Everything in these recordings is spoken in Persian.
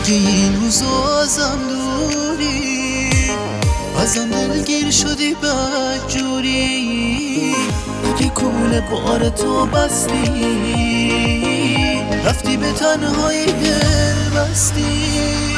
اگه این روزا ازم دوری، ازم دلگیر شدی بدجوری، اگه کول بار تو بستی، رفتی به تنهایی دل بستی.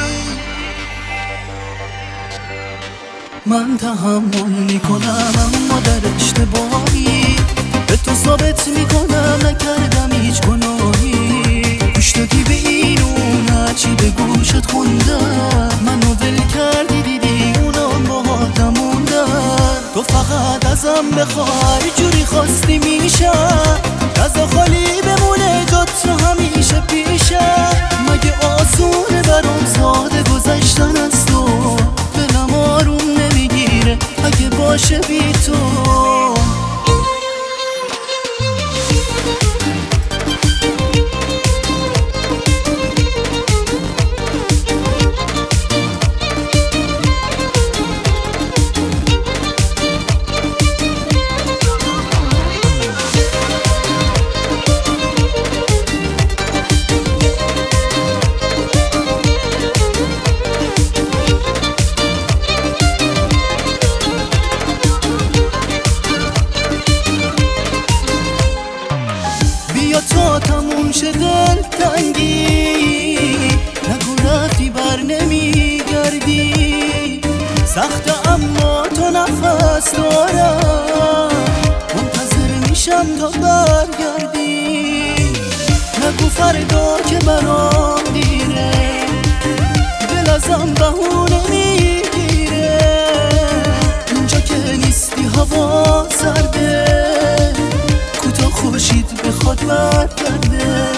من تحمل میکنم اما در اشتباهی، به تو ثابت میکنم نکردم هیچ گناهی. گوش دادی به این اون هرچی به گوشت خوندم، منو ول کردی دیدی اونم باهاتم موندن. تو فقط ازم بخوای جوری خواستی میشم، غذا خالی بمونه جات تو همیشه پیشم. مگه آسونه برام ساده گذشتن از تو، دلم آروم نمیگیره اگه باشه بی تو. بیا تا تموم شه دل تنگی، نگو رفتی بر نمیگردی. سخته اما تو نفس دارم، منتظر میشم تا برگردی. نگو فردا که برام دیره، دل ازم بهونه میگیره. اینجا که نیستی هوا سرده، کوتاه خورشید بخواد برگرده.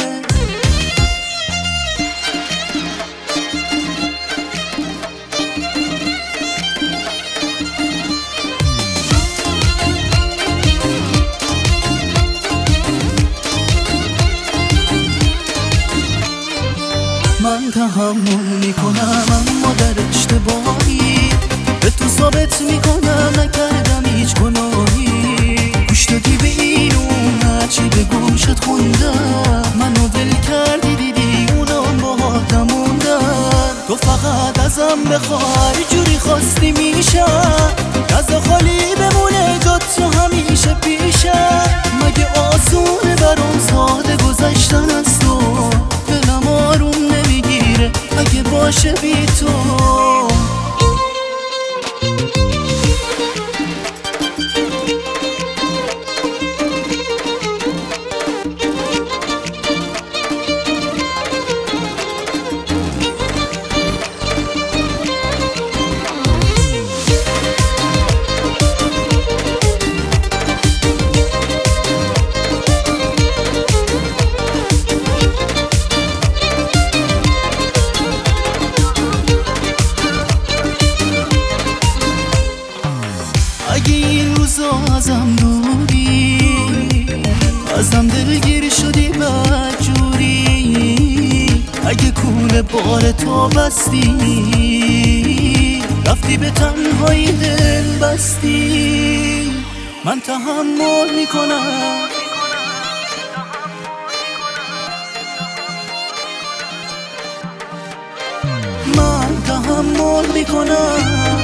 من تحمل میکنم اما در اشتباهی، به تو ثابت میکنم نکردم هیچ گناهی. گوش دادی به این اون هرچی به گوشت خوندم، منو ول کردی دیدی اونم باهاتم موندن. تو فقط ازم بخوای جوری خواستی میشم، غذا خالی بمونه جات تو همیشه پیشم. مگه آسونه برام ساده گذشتن از تو، دلم آروم نمیگیره اگه باشه بی تو. اگه این روزا ازم دوری، ازم دلگیر شدی بدجوری، اگه کول بار تو بستی، رفتی به تنهایی دل بستی. من تحمل میکنم، من تحمل میکنم،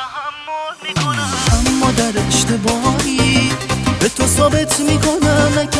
اما در اشتباهی، به تو ثابت میکنم